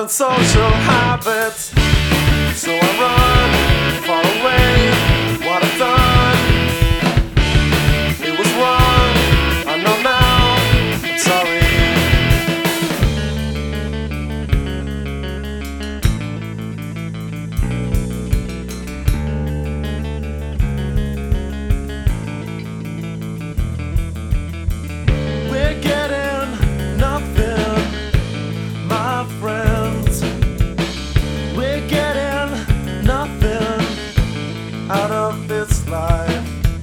social habits. So I run far away. What I've done, it was wrong. I know now. I'm sorry. We're getting nothing, my friends. We're getting nothing out of this life.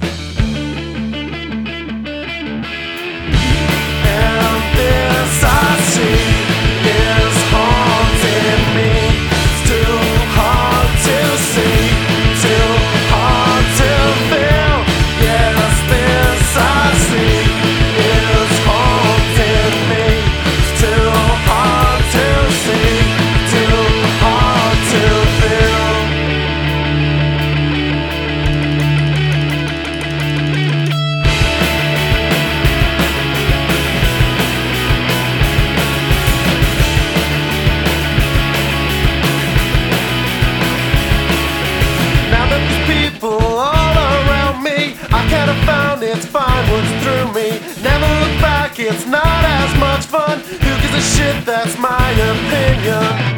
And this I see is haunting me. It's too hard to see, too hard to feel. Yes, this I see is haunting me. It's too hard to see, too hard to feel. Now that there's people all around me, I kind of found it's fine what's through me. Never look back, it's not as much fun. Who gives a shit, that's my opinion.